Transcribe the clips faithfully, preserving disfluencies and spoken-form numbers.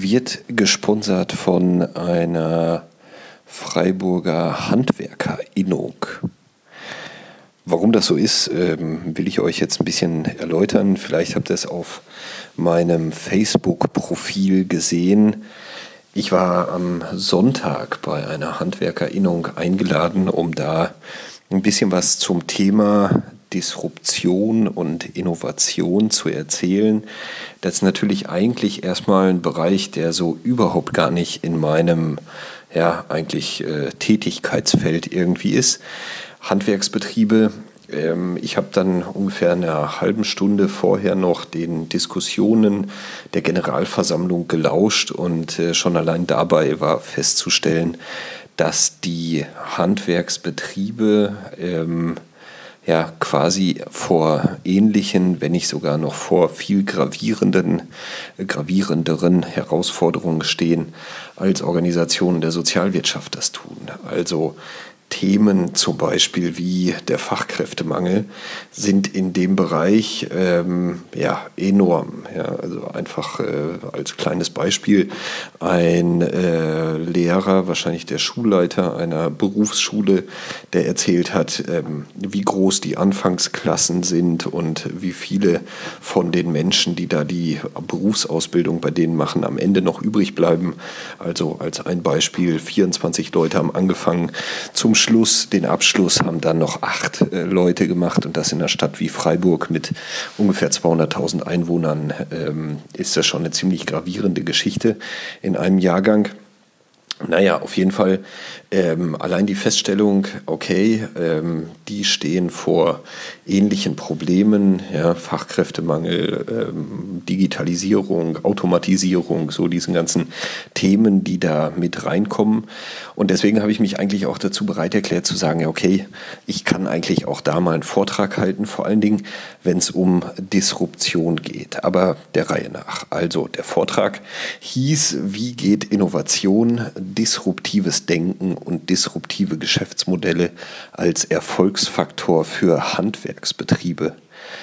wird gesponsert von einer Freiburger Handwerkerinnung. Warum das so ist, ähm, will ich euch jetzt ein bisschen erläutern. Vielleicht habt ihr es auf meinem Facebook-Profil gesehen. Ich war am Sonntag bei einer Handwerkerinnung eingeladen, um da ein bisschen was zum Thema Disruption und Innovation zu erzählen. Das ist natürlich eigentlich erstmal ein Bereich, der so überhaupt gar nicht in meinem ja, eigentlich äh, Tätigkeitsfeld irgendwie ist. Handwerksbetriebe. Ähm, ich habe dann ungefähr eine halbe Stunde vorher noch den Diskussionen der Generalversammlung gelauscht und äh, schon allein dabei war festzustellen, dass die Handwerksbetriebe ähm, ja quasi vor ähnlichen, wenn nicht sogar noch vor viel gravierenden, äh, gravierenderen Herausforderungen stehen, als Organisationen der Sozialwirtschaft das tun. Also Themen zum Beispiel wie der Fachkräftemangel sind in dem Bereich ähm, ja, enorm. Ja, also einfach äh, als kleines Beispiel, ein äh, Lehrer, wahrscheinlich der Schulleiter einer Berufsschule, der erzählt hat, ähm, wie groß die Anfangsklassen sind und wie viele von den Menschen, die da die Berufsausbildung bei denen machen, am Ende noch übrig bleiben. Also als ein Beispiel, vierundzwanzig Leute haben angefangen, zum Schluss, den Abschluss haben dann noch acht äh, Leute gemacht und das in einer Stadt wie Freiburg mit ungefähr zweihunderttausend Einwohnern ähm, ist das schon eine ziemlich gravierende Geschichte in einem Jahrgang. Naja, auf jeden Fall ähm, allein die Feststellung, okay, ähm, die stehen vor ähnlichen Problemen, ja, Fachkräftemangel, ähm, Digitalisierung, Automatisierung, so diesen ganzen Themen, die da mit reinkommen. Und deswegen habe ich mich eigentlich auch dazu bereit erklärt zu sagen, ja, okay, ich kann eigentlich auch da mal einen Vortrag halten, vor allen Dingen, wenn es um Disruption geht, aber der Reihe nach. Also der Vortrag hieß, wie geht Innovation, disruptives Denken und disruptive Geschäftsmodelle als Erfolgsfaktor für Handwerksbetriebe.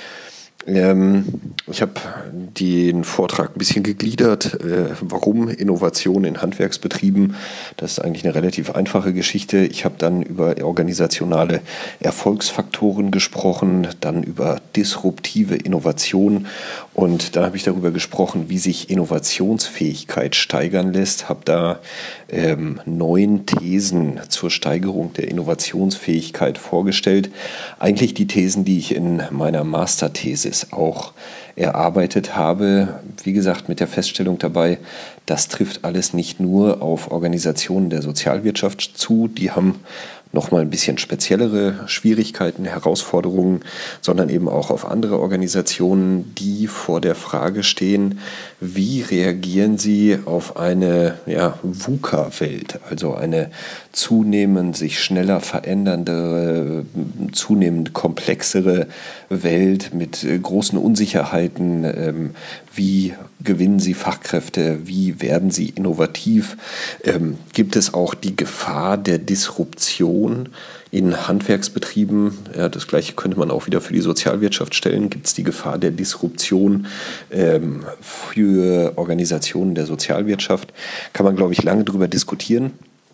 Ähm, ich habe den Vortrag ein bisschen gegliedert, äh, warum Innovation in Handwerksbetrieben. Das ist eigentlich eine relativ einfache Geschichte. Ich habe dann über organisationale Erfolgsfaktoren gesprochen, dann über disruptive Innovation und dann habe ich darüber gesprochen, wie sich Innovationsfähigkeit steigern lässt. Habe da ähm, neun Thesen zur Steigerung der Innovationsfähigkeit vorgestellt. Eigentlich die Thesen, die ich in meiner Masterthese auch erarbeitet habe. Wie gesagt, mit der Feststellung dabei, das trifft alles nicht nur auf Organisationen der Sozialwirtschaft zu, die haben nochmal ein bisschen speziellere Schwierigkeiten, Herausforderungen, sondern eben auch auf andere Organisationen, die vor der Frage stehen, wie reagieren sie auf eine ja, VUCA-Welt, also eine zunehmend sich schneller verändernde, zunehmend komplexere Welt mit großen Unsicherheiten. Wie gewinnen sie Fachkräfte? Wie werden sie innovativ? Ähm, gibt es auch die Gefahr der Disruption in Handwerksbetrieben? Ja, das Gleiche könnte man auch wieder für die Sozialwirtschaft stellen. Gibt es die Gefahr der Disruption ähm, für Organisationen der Sozialwirtschaft? Kann man, glaube ich, lange drüber diskutieren.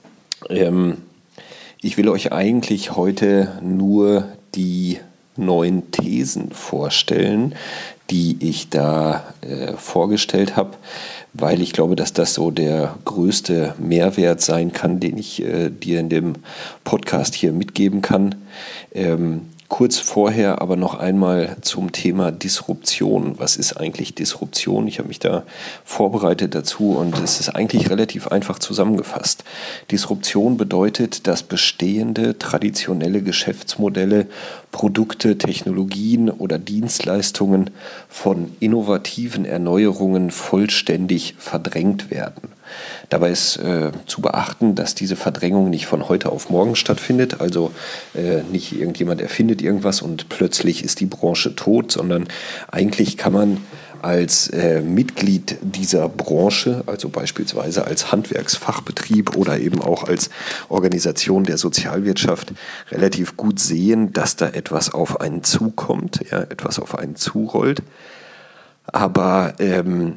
Ähm, ich will euch eigentlich heute nur die neun Thesen vorstellen, die ich da äh, vorgestellt habe, weil ich glaube, dass das so der größte Mehrwert sein kann, den ich äh, dir in dem Podcast hier mitgeben kann. Ähm, Kurz vorher aber noch einmal zum Thema Disruption. Was ist eigentlich Disruption? Ich habe mich da vorbereitet dazu und es ist eigentlich relativ einfach zusammengefasst. Disruption bedeutet, dass bestehende traditionelle Geschäftsmodelle, Produkte, Technologien oder Dienstleistungen von innovativen Erneuerungen vollständig verdrängt werden. Dabei ist äh, zu beachten, dass diese Verdrängung nicht von heute auf morgen stattfindet, also äh, nicht irgendjemand erfindet irgendwas und plötzlich ist die Branche tot, sondern eigentlich kann man als äh, Mitglied dieser Branche, also beispielsweise als Handwerksfachbetrieb oder eben auch als Organisation der Sozialwirtschaft, relativ gut sehen, dass da etwas auf einen zukommt, ja, etwas auf einen zurollt. Aber ähm,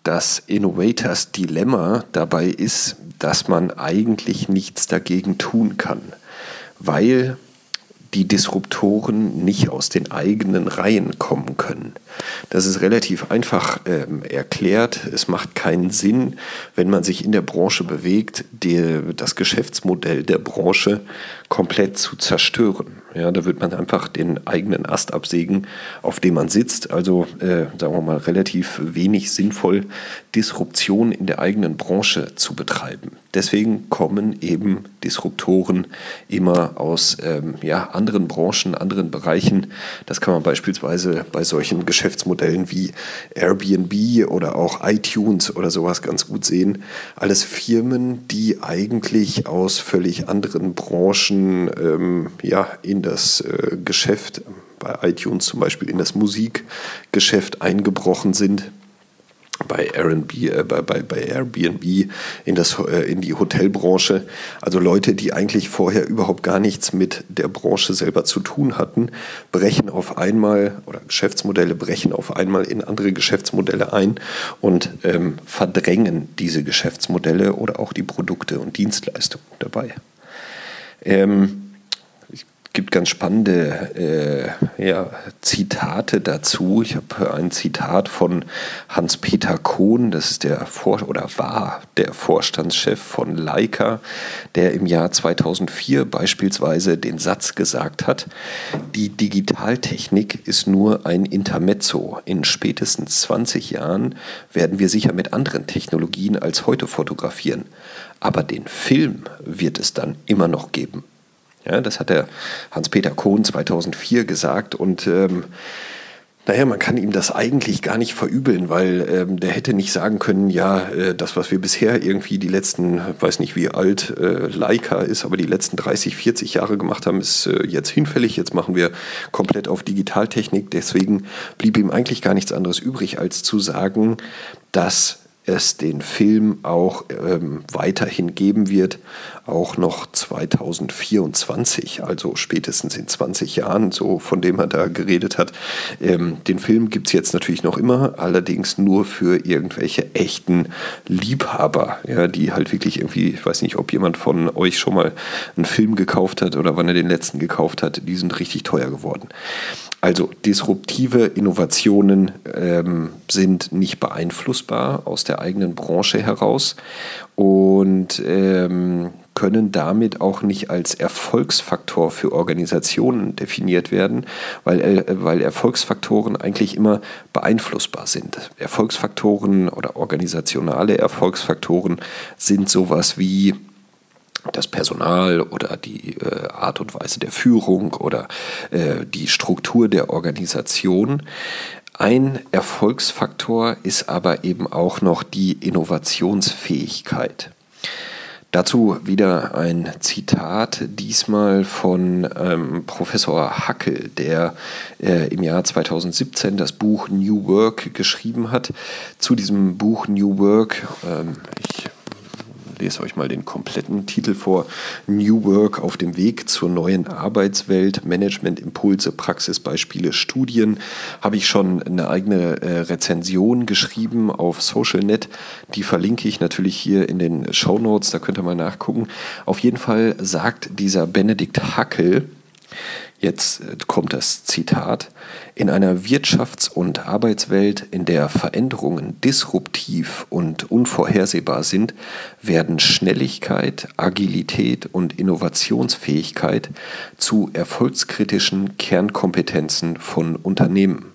das Innovators Dilemma dabei ist, dass man eigentlich nichts dagegen tun kann, weil die Disruptoren nicht aus den eigenen Reihen kommen können. Das ist relativ einfach ähm, erklärt. Es macht keinen Sinn, wenn man sich in der Branche bewegt, die, das Geschäftsmodell der Branche komplett zu zerstören. Ja, da wird man einfach den eigenen Ast absägen, auf dem man sitzt. Also, äh, sagen wir mal, relativ wenig sinnvoll, Disruption in der eigenen Branche zu betreiben. Deswegen kommen eben Disruptoren immer aus ähm, ja, anderen Branchen, anderen Bereichen. Das kann man beispielsweise bei solchen Geschäftsmodellen wie Airbnb oder auch iTunes oder sowas ganz gut sehen. Alles Firmen, die eigentlich aus völlig anderen Branchen ähm, ja, in das äh, Geschäft, bei iTunes zum Beispiel in das Musikgeschäft eingebrochen sind. Bei Airbnb, äh, bei, bei, bei Airbnb in, das, äh, in die Hotelbranche. Also Leute, die eigentlich vorher überhaupt gar nichts mit der Branche selber zu tun hatten, brechen auf einmal, oder Geschäftsmodelle brechen auf einmal in andere Geschäftsmodelle ein und ähm, verdrängen diese Geschäftsmodelle oder auch die Produkte und Dienstleistungen dabei. Ähm, Es gibt ganz spannende äh, ja, Zitate dazu. Ich habe ein Zitat von Hans-Peter Kohn, das ist der Vor- oder war der Vorstandschef von Leica, der im Jahr zweitausendvier beispielsweise den Satz gesagt hat: Die Digitaltechnik ist nur ein Intermezzo. In spätestens zwanzig Jahren werden wir sicher mit anderen Technologien als heute fotografieren. Aber den Film wird es dann immer noch geben. Ja, das hat der Hans-Peter Kohn zweitausendvier gesagt und ähm, naja, man kann ihm das eigentlich gar nicht verübeln, weil ähm, der hätte nicht sagen können, ja, äh, das, was wir bisher irgendwie die letzten, weiß nicht wie alt äh, Leica ist, aber die letzten dreißig, vierzig Jahre gemacht haben, ist äh, jetzt hinfällig, jetzt machen wir komplett auf Digitaltechnik. Deswegen blieb ihm eigentlich gar nichts anderes übrig, als zu sagen, dass es den Film auch ähm, weiterhin geben wird, auch noch zweitausendvierundzwanzig, also spätestens in zwanzig Jahren, so von dem er da geredet hat. Ähm, den Film gibt es jetzt natürlich noch immer, allerdings nur für irgendwelche echten Liebhaber, ja, die halt wirklich irgendwie, ich weiß nicht, ob jemand von euch schon mal einen Film gekauft hat oder wann er den letzten gekauft hat, die sind richtig teuer geworden. Also disruptive Innovationen ähm, sind nicht beeinflussbar aus der eigenen Branche heraus und ähm, können damit auch nicht als Erfolgsfaktor für Organisationen definiert werden, weil, äh, weil Erfolgsfaktoren eigentlich immer beeinflussbar sind. Erfolgsfaktoren oder organisationale Erfolgsfaktoren sind sowas wie das Personal oder die äh, Art und Weise der Führung oder äh, die Struktur der Organisation. Ein Erfolgsfaktor ist aber eben auch noch die Innovationsfähigkeit. Dazu wieder ein Zitat, diesmal von ähm, Professor Hackel, der äh, im Jahr zweitausendsiebzehn das Buch New Work geschrieben hat. Zu diesem Buch New Work, ähm, ich lese euch mal den kompletten Titel vor: New Work auf dem Weg zur neuen Arbeitswelt, Management-Impulse, Praxisbeispiele, Studien. Habe ich schon eine eigene äh, Rezension geschrieben auf SocialNet. Die verlinke ich natürlich hier in den Shownotes, da könnt ihr mal nachgucken. Auf jeden Fall sagt dieser Benedikt Hackel, jetzt kommt das Zitat: In einer Wirtschafts- und Arbeitswelt, in der Veränderungen disruptiv und unvorhersehbar sind, werden Schnelligkeit, Agilität und Innovationsfähigkeit zu erfolgskritischen Kernkompetenzen von Unternehmen.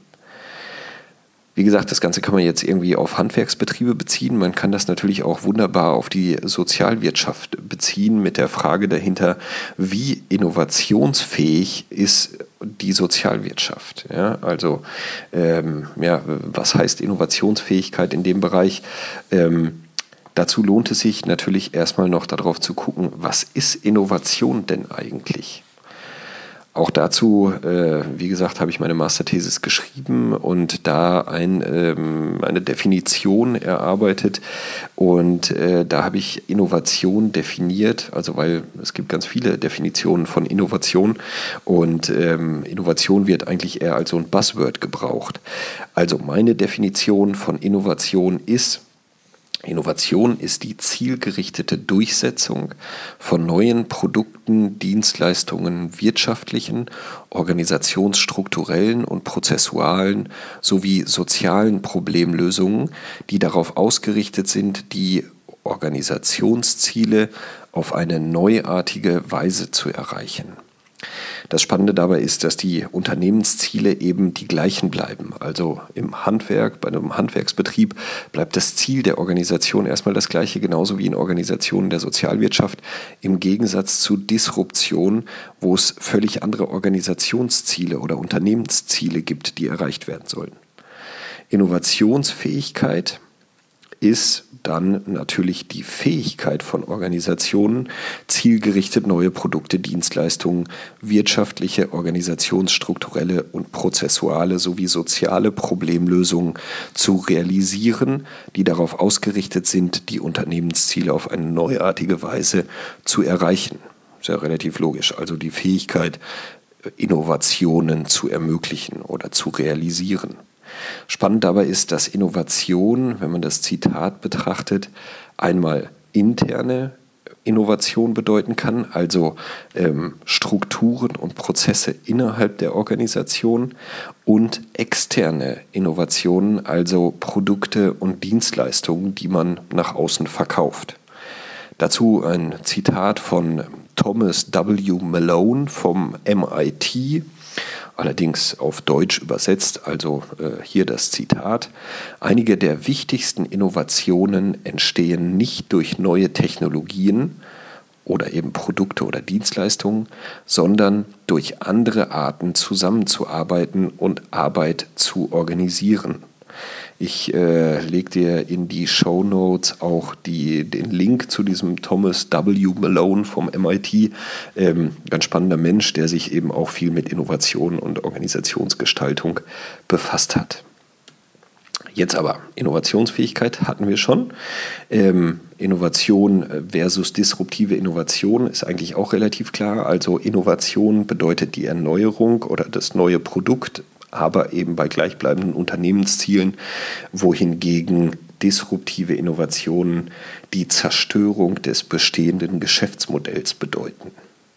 Wie gesagt, das Ganze kann man jetzt irgendwie auf Handwerksbetriebe beziehen. Man kann das natürlich auch wunderbar auf die Sozialwirtschaft beziehen mit der Frage dahinter, wie innovationsfähig ist die Sozialwirtschaft. Ja, also ähm, ja, was heißt Innovationsfähigkeit in dem Bereich? Ähm, dazu lohnt es sich natürlich erstmal noch darauf zu gucken, was ist Innovation denn eigentlich? Auch dazu, äh, wie gesagt, habe ich meine Masterthesis geschrieben und da ein, ähm, eine Definition erarbeitet. Und äh, da habe ich Innovation definiert, also weil es gibt ganz viele Definitionen von Innovation und ähm, Innovation wird eigentlich eher als so ein Buzzword gebraucht. Also meine Definition von Innovation ist: Innovation ist die zielgerichtete Durchsetzung von neuen Produkten, Dienstleistungen, wirtschaftlichen, organisationsstrukturellen und prozessualen sowie sozialen Problemlösungen, die darauf ausgerichtet sind, die Organisationsziele auf eine neuartige Weise zu erreichen. Das Spannende dabei ist, dass die Unternehmensziele eben die gleichen bleiben. Also im Handwerk, bei einem Handwerksbetrieb bleibt das Ziel der Organisation erstmal das gleiche, genauso wie in Organisationen der Sozialwirtschaft, im Gegensatz zu Disruption, wo es völlig andere Organisationsziele oder Unternehmensziele gibt, die erreicht werden sollen. Innovationsfähigkeit ist dann natürlich die Fähigkeit von Organisationen, zielgerichtet neue Produkte, Dienstleistungen, wirtschaftliche, organisationsstrukturelle und prozessuale sowie soziale Problemlösungen zu realisieren, die darauf ausgerichtet sind, die Unternehmensziele auf eine neuartige Weise zu erreichen. Ist ja relativ logisch. Also die Fähigkeit, Innovationen zu ermöglichen oder zu realisieren. Spannend dabei ist, dass Innovation, wenn man das Zitat betrachtet, einmal interne Innovation bedeuten kann, also ähm, Strukturen und Prozesse innerhalb der Organisation, und externe Innovationen, also Produkte und Dienstleistungen, die man nach außen verkauft. Dazu ein Zitat von Thomas W. Malone vom M I T, allerdings auf Deutsch übersetzt, also äh, hier das Zitat: Einige der wichtigsten Innovationen entstehen nicht durch neue Technologien oder eben Produkte oder Dienstleistungen, sondern durch andere Arten zusammenzuarbeiten und Arbeit zu organisieren. Ich äh, lege dir in die Shownotes auch die, den Link zu diesem Thomas W. Malone vom M I T. Ähm, ganz spannender Mensch, der sich eben auch viel mit Innovation und Organisationsgestaltung befasst hat. Jetzt aber, Innovationsfähigkeit hatten wir schon. Ähm, Innovation versus disruptive Innovation ist eigentlich auch relativ klar. Also Innovation bedeutet die Erneuerung oder das neue Produkt, aber eben bei gleichbleibenden Unternehmenszielen, wohingegen disruptive Innovationen die Zerstörung des bestehenden Geschäftsmodells bedeuten.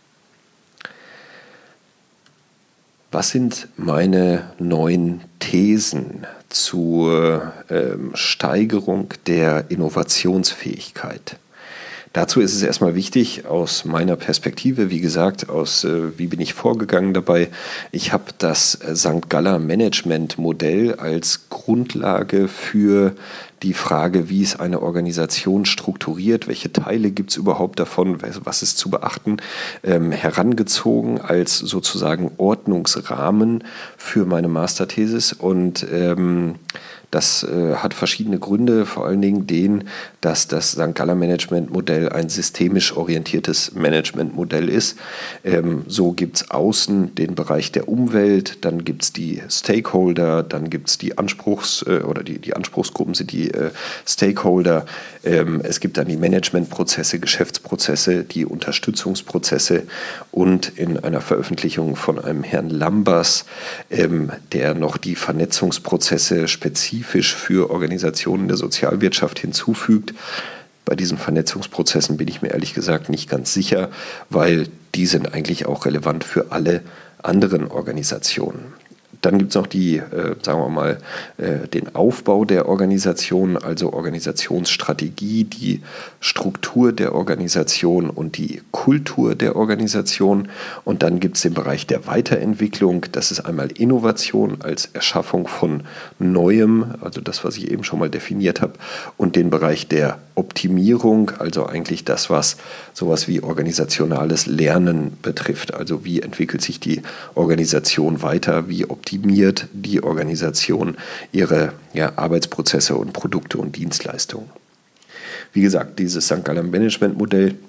Was sind meine neuen Thesen zur ähm, Steigerung der Innovationsfähigkeit? Dazu ist es erstmal wichtig, aus meiner Perspektive, wie gesagt, aus äh, wie bin ich vorgegangen dabei. Ich habe das Sankt Galler Management Modell als Grundlage für die Frage, wie ist eine Organisation strukturiert, welche Teile gibt es überhaupt davon, was ist zu beachten, ähm, herangezogen als sozusagen Ordnungsrahmen für meine Masterthesis. Und ähm, das äh, hat verschiedene Gründe, vor allen Dingen den, dass das Sankt Galler Management-Modell ein systemisch orientiertes Management-Modell ist. Ähm, so gibt es außen den Bereich der Umwelt, dann gibt es die Stakeholder, dann gibt es die Anspruchs- äh, oder die, die Anspruchsgruppen sind die äh, Stakeholder. Ähm, es gibt dann die Managementprozesse, Geschäftsprozesse, die Unterstützungsprozesse und in einer Veröffentlichung von einem Herrn Lambers, ähm, der noch die Vernetzungsprozesse spezifisch für Organisationen der Sozialwirtschaft hinzufügt. Bei diesen Vernetzungsprozessen bin ich mir ehrlich gesagt nicht ganz sicher, weil die sind eigentlich auch relevant für alle anderen Organisationen. Dann gibt es noch die, äh, sagen wir mal, äh, den Aufbau der Organisation, also Organisationsstrategie, die Struktur der Organisation und die Kultur der Organisation. Und dann gibt es den Bereich der Weiterentwicklung. Das ist einmal Innovation als Erschaffung von Neuem, also das, was ich eben schon mal definiert habe, und den Bereich der Optimierung, also eigentlich das, was sowas wie organisationales Lernen betrifft. Also wie entwickelt sich die Organisation weiter, wie optimiert die Organisation ihre ja, Arbeitsprozesse und Produkte und Dienstleistungen. Wie gesagt, dieses Sankt Galler Management Modell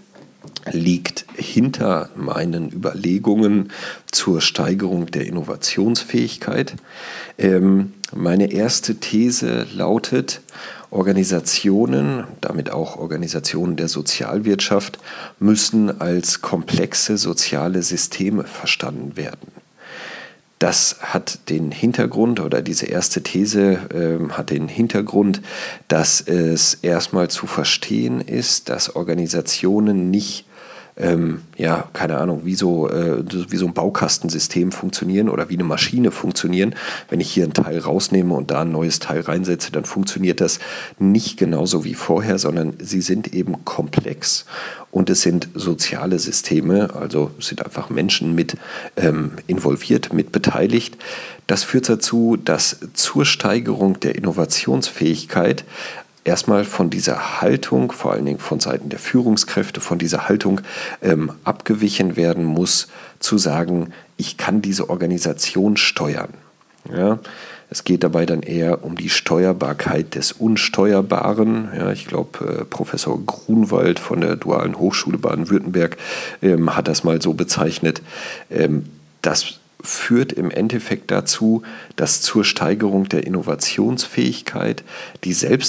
liegt hinter meinen Überlegungen zur Steigerung der Innovationsfähigkeit. Ähm, meine erste These lautet, Organisationen, damit auch Organisationen der Sozialwirtschaft, müssen als komplexe soziale Systeme verstanden werden. Das hat den Hintergrund, oder diese erste These äh, hat den Hintergrund, dass es erstmal zu verstehen ist, dass Organisationen nicht Ähm, ja, keine Ahnung, wie so, äh, wie so ein Baukastensystem funktionieren oder wie eine Maschine funktionieren. Wenn ich hier ein Teil rausnehme und da ein neues Teil reinsetze, dann funktioniert das nicht genauso wie vorher, sondern sie sind eben komplex und es sind soziale Systeme, also es sind einfach Menschen mit ähm, involviert, mit beteiligt. Das führt dazu, dass zur Steigerung der Innovationsfähigkeit erstmal von dieser Haltung, vor allen Dingen von Seiten der Führungskräfte, von dieser Haltung ähm, abgewichen werden muss, zu sagen, ich kann diese Organisation steuern. Ja, es geht dabei dann eher um die Steuerbarkeit des Unsteuerbaren. Ja, ich glaube, äh, Professor Grunwald von der Dualen Hochschule Baden-Württemberg ähm, hat das mal so bezeichnet. Ähm, das führt im Endeffekt dazu, dass zur Steigerung der Innovationsfähigkeit die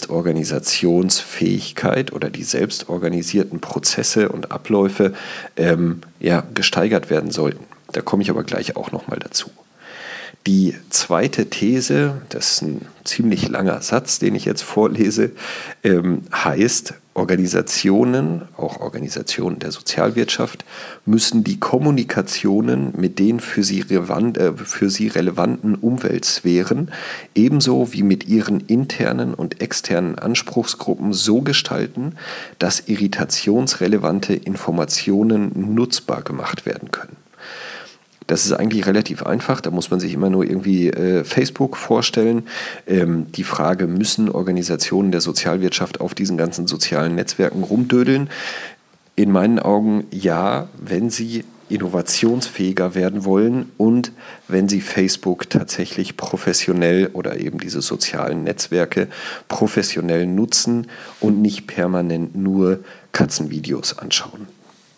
Selbstorganisationsfähigkeit oder die selbstorganisierten Prozesse und Abläufe ähm, ja, gesteigert werden sollten. Da komme ich aber gleich auch nochmal dazu. Die zweite These, das ist ein ziemlich langer Satz, den ich jetzt vorlese, ähm, heißt, Organisationen, auch Organisationen der Sozialwirtschaft, müssen die Kommunikationen mit den für sie, relevant, äh, für sie relevanten Umweltsphären ebenso wie mit ihren internen und externen Anspruchsgruppen so gestalten, dass irritationsrelevante Informationen nutzbar gemacht werden können. Das ist eigentlich relativ einfach, da muss man sich immer nur irgendwie äh, Facebook vorstellen. Ähm, die Frage, müssen Organisationen der Sozialwirtschaft auf diesen ganzen sozialen Netzwerken rumdödeln? In meinen Augen ja, wenn sie innovationsfähiger werden wollen und wenn sie Facebook tatsächlich professionell oder eben diese sozialen Netzwerke professionell nutzen und nicht permanent nur Katzenvideos anschauen.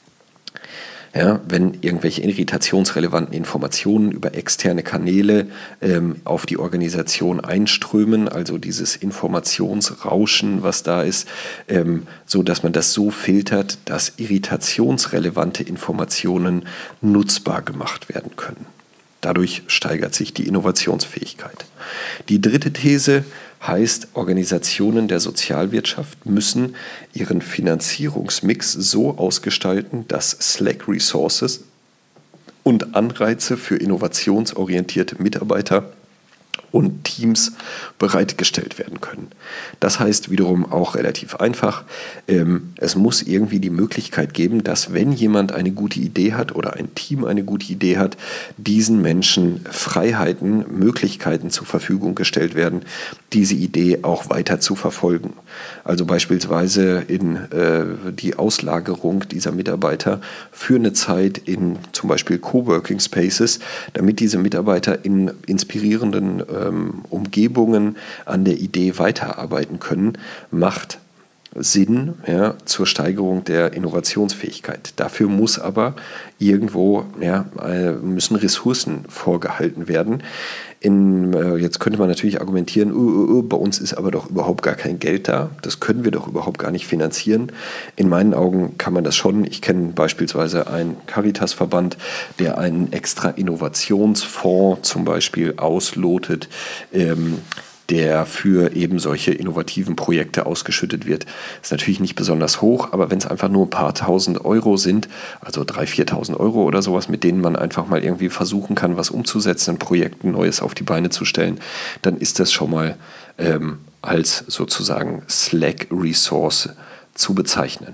Ja, wenn irgendwelche irritationsrelevanten Informationen über externe Kanäle ähm, auf die Organisation einströmen, also dieses Informationsrauschen, was da ist, ähm, so dass man das so filtert, dass irritationsrelevante Informationen nutzbar gemacht werden können. Dadurch steigert sich die Innovationsfähigkeit. Die dritte These heißt, Organisationen der Sozialwirtschaft müssen ihren Finanzierungsmix so ausgestalten, dass Slack-Resources und Anreize für innovationsorientierte Mitarbeiter und Teams bereitgestellt werden können. Das heißt wiederum auch relativ einfach, ähm, es muss irgendwie die Möglichkeit geben, dass wenn jemand eine gute Idee hat oder ein Team eine gute Idee hat, diesen Menschen Freiheiten, Möglichkeiten zur Verfügung gestellt werden, diese Idee auch weiter zu verfolgen. Also beispielsweise in äh, die Auslagerung dieser Mitarbeiter für eine Zeit in zum Beispiel Coworking Spaces, damit diese Mitarbeiter in inspirierenden ähm, Umgebungen an der Idee weiterarbeiten können, macht Sinn, ja, zur Steigerung der Innovationsfähigkeit. Dafür muss aber irgendwo, ja, müssen Ressourcen vorgehalten werden. In, äh, jetzt könnte man natürlich argumentieren, uh, uh, uh, bei uns ist aber doch überhaupt gar kein Geld da. Das können wir doch überhaupt gar nicht finanzieren. In meinen Augen kann man das schon. Ich kenne beispielsweise einen Caritas-Verband, der einen extra Innovationsfonds zum Beispiel auslotet, ähm, der für eben solche innovativen Projekte ausgeschüttet wird. Ist natürlich nicht besonders hoch, aber wenn es einfach nur ein paar tausend Euro sind, also dreitausend, viertausend Euro oder sowas, mit denen man einfach mal irgendwie versuchen kann, was umzusetzen, ein Projekt Neues auf die Beine zu stellen, dann ist das schon mal ähm, als sozusagen Slack-Resource zu bezeichnen.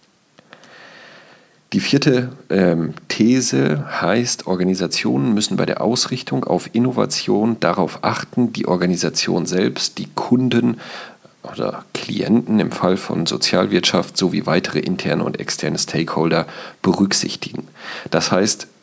Die vierte ähm, These heißt, Organisationen müssen bei der Ausrichtung auf Innovation darauf achten, die Organisation selbst, die Kunden oder Klienten im Fall von Sozialwirtschaft sowie weitere interne und externe Stakeholder berücksichtigen. Das heißt,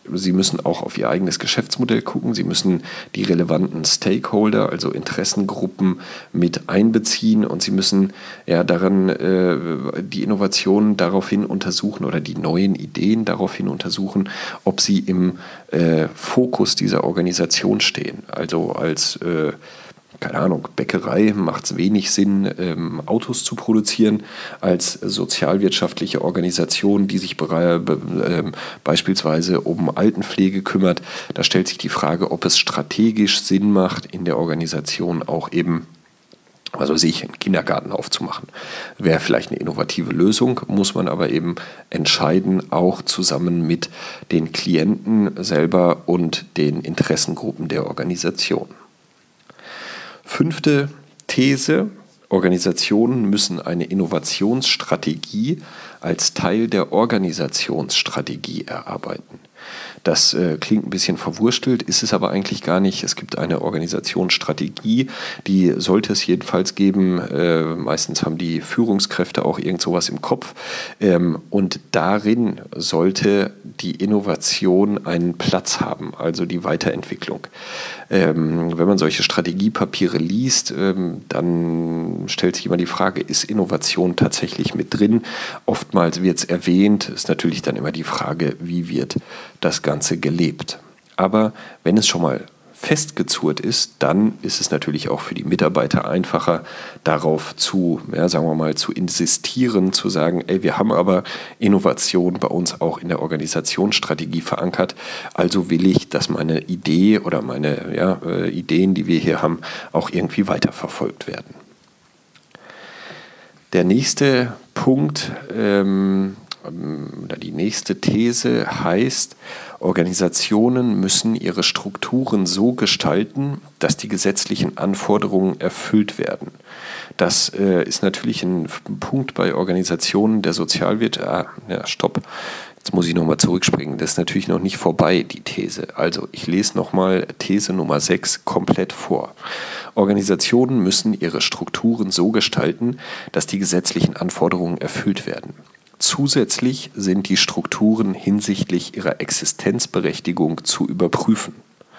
Sie müssen auch auf Ihr eigenes Geschäftsmodell gucken. Sie müssen die relevanten Stakeholder, also Interessengruppen, mit einbeziehen und Sie müssen ja daran äh, die Innovationen daraufhin untersuchen oder die neuen Ideen daraufhin untersuchen, ob sie im äh, Fokus dieser Organisation stehen. Also als äh, keine Ahnung, Bäckerei macht es wenig Sinn, ähm, Autos zu produzieren, als sozialwirtschaftliche Organisation, die sich be- be- ähm, beispielsweise um Altenpflege kümmert. Da stellt sich die Frage, ob es strategisch Sinn macht, in der Organisation auch eben, was weiß ich, einen Kindergarten aufzumachen. Wäre vielleicht eine innovative Lösung, muss man aber eben entscheiden, auch zusammen mit den Klienten selber und den Interessengruppen der Organisation. Fünfte These: Organisationen müssen eine Innovationsstrategie als Teil der Organisationsstrategie erarbeiten. Das äh, klingt ein bisschen verwurstelt, ist es aber eigentlich gar nicht. Es gibt eine Organisationsstrategie, die sollte es jedenfalls geben. Äh, meistens haben die Führungskräfte auch irgend sowas im Kopf. Ähm, und darin sollte die Innovation einen Platz haben, also die Weiterentwicklung. Ähm, wenn man solche Strategiepapiere liest, ähm, dann stellt sich immer die Frage, ist Innovation tatsächlich mit drin? Oftmals wird es erwähnt, ist natürlich dann immer die Frage, wie wird das Ganze gelebt. Aber wenn es schon mal festgezurrt ist, dann ist es natürlich auch für die Mitarbeiter einfacher, darauf zu, ja, sagen wir mal, zu insistieren, zu sagen, ey, wir haben aber Innovation bei uns auch in der Organisationsstrategie verankert, also will ich, dass meine Idee oder meine ja, äh, Ideen, die wir hier haben, auch irgendwie weiterverfolgt werden. Der nächste Punkt, ähm, oder die nächste These heißt, Organisationen müssen ihre Strukturen so gestalten, dass die gesetzlichen Anforderungen erfüllt werden. Das äh, ist natürlich ein Punkt bei Organisationen der Sozialwirtschaft. Ah, ja, stopp. Jetzt muss ich nochmal zurückspringen. Das ist natürlich noch nicht vorbei, die These. Also ich lese nochmal These Nummer sechs komplett vor. Organisationen müssen ihre Strukturen so gestalten, dass die gesetzlichen Anforderungen erfüllt werden. Zusätzlich sind die Strukturen hinsichtlich ihrer Existenzberechtigung zu überprüfen.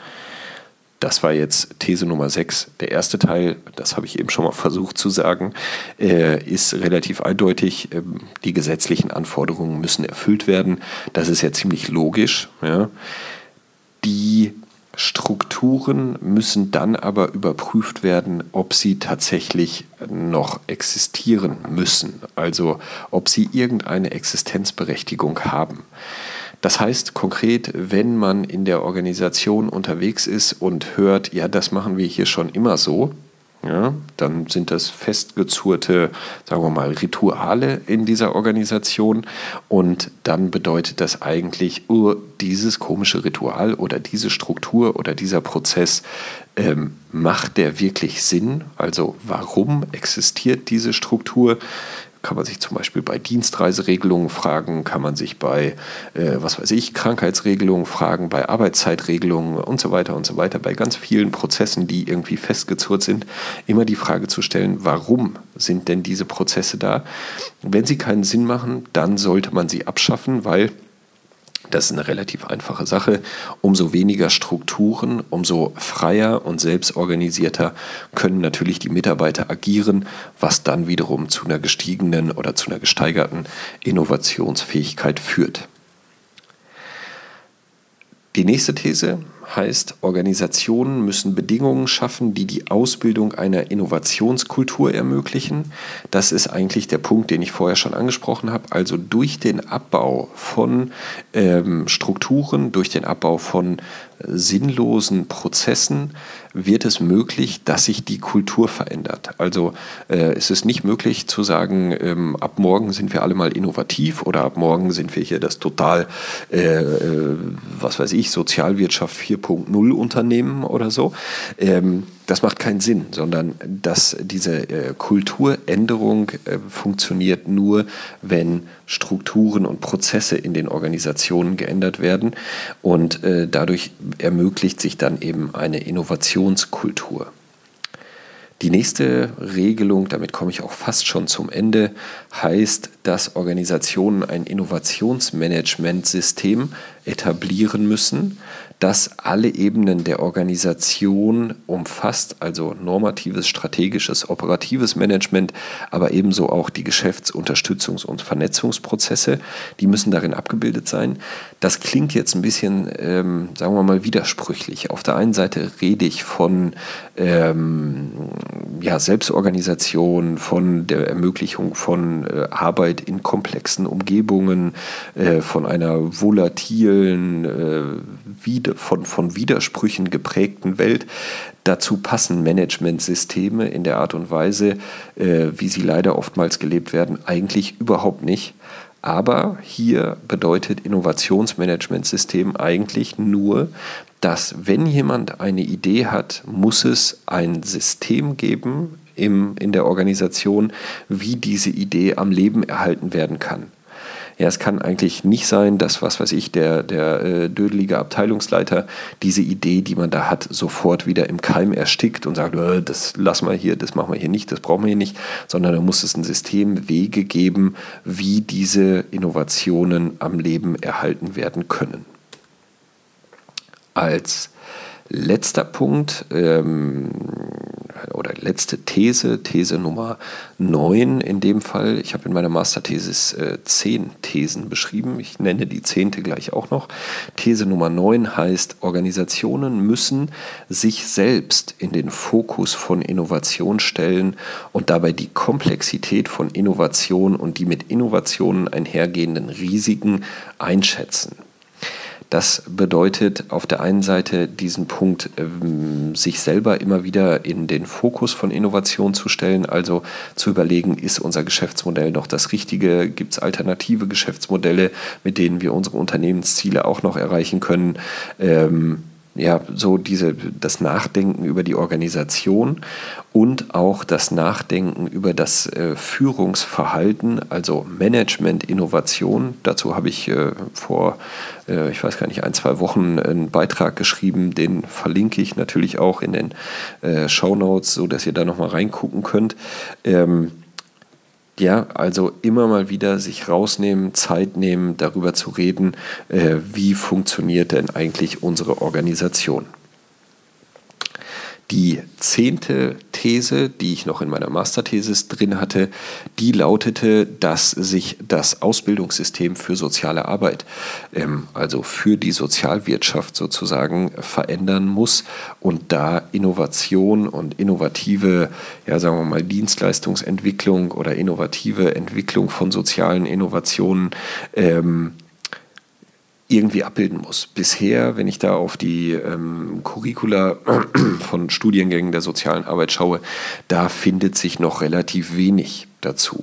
Das war jetzt These Nummer sechs. Der erste Teil, das habe ich eben schon mal versucht zu sagen, äh, ist relativ eindeutig. Ähm, die gesetzlichen Anforderungen müssen erfüllt werden. Das ist ja ziemlich logisch. Ja. Die Strukturen müssen dann aber überprüft werden, ob sie tatsächlich noch existieren müssen, also ob sie irgendeine Existenzberechtigung haben. Das heißt konkret, wenn man in der Organisation unterwegs ist und hört, ja, das machen wir hier schon immer so, ja, dann sind das festgezurrte, sagen wir mal, Rituale in dieser Organisation und dann bedeutet das eigentlich, oh, dieses komische Ritual oder diese Struktur oder dieser Prozess, ähm, macht der wirklich Sinn? Also warum existiert diese Struktur? Kann man sich zum Beispiel bei Dienstreiseregelungen fragen, kann man sich bei, äh, was weiß ich, Krankheitsregelungen fragen, bei Arbeitszeitregelungen und so weiter und so weiter, bei ganz vielen Prozessen, die irgendwie festgezurrt sind, immer die Frage zu stellen, warum sind denn diese Prozesse da? Wenn sie keinen Sinn machen, dann sollte man sie abschaffen, weil das ist eine relativ einfache Sache. Umso weniger Strukturen, umso freier und selbstorganisierter können natürlich die Mitarbeiter agieren, was dann wiederum zu einer gestiegenen oder zu einer gesteigerten Innovationsfähigkeit führt. Die nächste These heißt, Organisationen müssen Bedingungen schaffen, die die Ausbildung einer Innovationskultur ermöglichen. Das ist eigentlich der Punkt, den ich vorher schon angesprochen habe. Also durch den Abbau von ähm, Strukturen, durch den Abbau von sinnlosen Prozessen wird es möglich, dass sich die Kultur verändert. Also äh, es ist nicht möglich zu sagen, ähm, ab morgen sind wir alle mal innovativ oder ab morgen sind wir hier das total, äh, äh, was weiß ich, Sozialwirtschaft vier Punkt null Unternehmen oder so. Ähm, das macht keinen Sinn, sondern dass diese äh, Kulturänderung äh, funktioniert nur, wenn Strukturen und Prozesse in den Organisationen geändert werden und äh, dadurch ermöglicht sich dann eben eine Innovationskultur. Die nächste Regelung, damit komme ich auch fast schon zum Ende, heißt, dass Organisationen ein Innovationsmanagementsystem etablieren müssen, das alle Ebenen der Organisation umfasst, also normatives, strategisches, operatives Management, aber ebenso auch die Geschäfts-, Unterstützungs- und Vernetzungsprozesse, die müssen darin abgebildet sein. Das klingt jetzt ein bisschen, ähm, sagen wir mal, widersprüchlich. Auf der einen Seite rede ich von ähm, ja, Selbstorganisation, von der Ermöglichung von äh, Arbeit in komplexen Umgebungen, äh, von einer volatilen, äh, wieder, von, von Widersprüchen geprägten Welt. Dazu passen Managementsysteme in der Art und Weise, äh, wie sie leider oftmals gelebt werden, eigentlich überhaupt nicht. Aber hier bedeutet Innovationsmanagementsystem eigentlich nur, dass wenn jemand eine Idee hat, muss es ein System geben im, in der Organisation, wie diese Idee am Leben erhalten werden kann. Ja, es kann eigentlich nicht sein, dass, was weiß ich, der, der äh, dödelige Abteilungsleiter diese Idee, die man da hat, sofort wieder im Keim erstickt und sagt, äh, das lassen wir hier, das machen wir hier nicht, das brauchen wir hier nicht, sondern da muss es ein System, Wege geben, wie diese Innovationen am Leben erhalten werden können. Als letzter Punkt ähm, oder letzte These, These Nummer neun in dem Fall. Ich habe in meiner Masterthesis äh, zehn Thesen beschrieben. Ich nenne die zehnte gleich auch noch. These Nummer neun heißt, Organisationen müssen sich selbst in den Fokus von Innovation stellen und dabei die Komplexität von Innovation und die mit Innovationen einhergehenden Risiken einschätzen. Das bedeutet auf der einen Seite diesen Punkt, ähm, sich selber immer wieder in den Fokus von Innovation zu stellen, also zu überlegen, ist unser Geschäftsmodell noch das Richtige, gibt es alternative Geschäftsmodelle, mit denen wir unsere Unternehmensziele auch noch erreichen können. Ähm, ja, so diese, das Nachdenken über die Organisation und auch das Nachdenken über das äh, Führungsverhalten, also Management, Innovation. Dazu habe ich äh, vor, äh, ich weiß gar nicht, ein, zwei Wochen einen Beitrag geschrieben, den verlinke ich natürlich auch in den äh, Shownotes, so dass ihr da nochmal reingucken könnt. Ähm, Ja, also immer mal wieder sich rausnehmen, Zeit nehmen, darüber zu reden, äh, wie funktioniert denn eigentlich unsere Organisation. Die zehnte These, die ich noch in meiner Masterthesis drin hatte, die lautete, dass sich das Ausbildungssystem für soziale Arbeit, ähm, also für die Sozialwirtschaft sozusagen, verändern muss und da Innovation und innovative, ja sagen wir mal, Dienstleistungsentwicklung oder innovative Entwicklung von sozialen Innovationen ähm, irgendwie abbilden muss. Bisher, wenn ich da auf die ähm, Curricula von Studiengängen der sozialen Arbeit schaue, da findet sich noch relativ wenig dazu.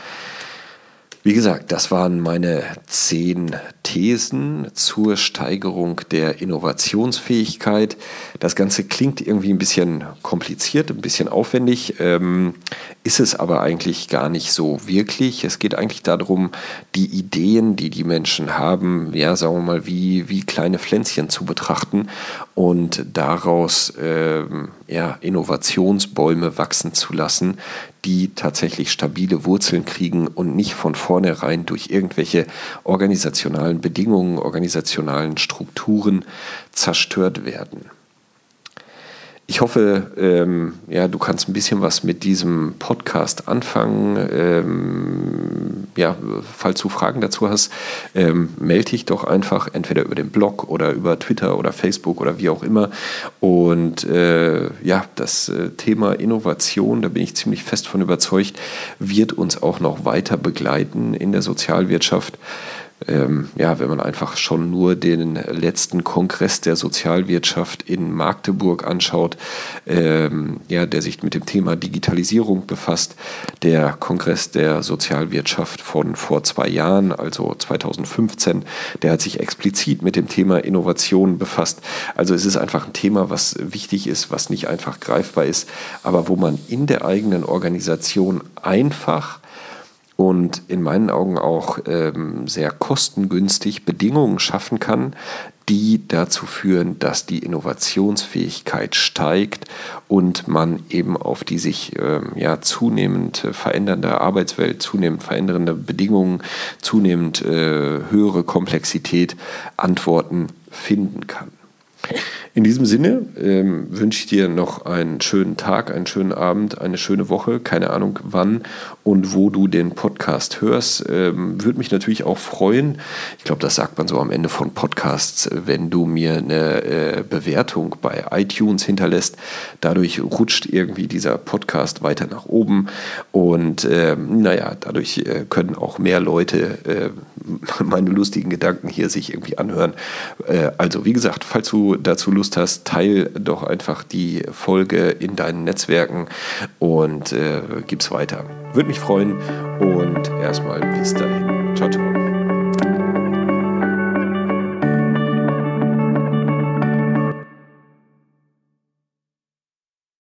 Wie gesagt, das waren meine zehn Thesen zur Steigerung der Innovationsfähigkeit. Das Ganze klingt irgendwie ein bisschen kompliziert, ein bisschen aufwendig, ähm, ist es aber eigentlich gar nicht so wirklich. Es geht eigentlich darum, die Ideen, die die Menschen haben, ja, sagen wir mal, wie, wie kleine Pflänzchen zu betrachten und daraus ähm, ja, Innovationsbäume wachsen zu lassen, die tatsächlich stabile Wurzeln kriegen und nicht von vornherein durch irgendwelche organisationalen Bedingungen, organisationalen Strukturen zerstört werden. Ich hoffe, ähm, ja, du kannst ein bisschen was mit diesem Podcast anfangen. Ähm, ja, falls du Fragen dazu hast, ähm, melde dich doch einfach entweder über den Blog oder über Twitter oder Facebook oder wie auch immer. Und äh, ja, das äh, Thema Innovation, da bin ich ziemlich fest von überzeugt, wird uns auch noch weiter begleiten in der Sozialwirtschaft. Ähm, ja, wenn man einfach schon nur den letzten Kongress der Sozialwirtschaft in Magdeburg anschaut, ähm, ja, der sich mit dem Thema Digitalisierung befasst. Der Kongress der Sozialwirtschaft von vor zwei Jahren, also zweitausendfünfzehn, der hat sich explizit mit dem Thema Innovation befasst. Also es ist einfach ein Thema, was wichtig ist, was nicht einfach greifbar ist, aber wo man in der eigenen Organisation einfach und in meinen Augen auch ähm, sehr kostengünstig Bedingungen schaffen kann, die dazu führen, dass die Innovationsfähigkeit steigt und man eben auf die sich ähm, ja, zunehmend verändernde Arbeitswelt, zunehmend verändernde Bedingungen, zunehmend äh, höhere Komplexität Antworten finden kann. In diesem Sinne ähm, wünsche ich dir noch einen schönen Tag, einen schönen Abend, eine schöne Woche. Keine Ahnung wann und wo du den Podcast hörst. Ähm, würde mich natürlich auch freuen. Ich glaube, das sagt man so am Ende von Podcasts, wenn du mir eine äh, Bewertung bei iTunes hinterlässt. Dadurch rutscht irgendwie dieser Podcast weiter nach oben. Und ähm, naja, dadurch äh, können auch mehr Leute äh, meine lustigen Gedanken hier sich irgendwie anhören. Äh, also wie gesagt, falls du dazu Lust hast, teil doch einfach die Folge in deinen Netzwerken und äh, gib's weiter. Würde mich freuen und erstmal bis dahin. Ciao, ciao.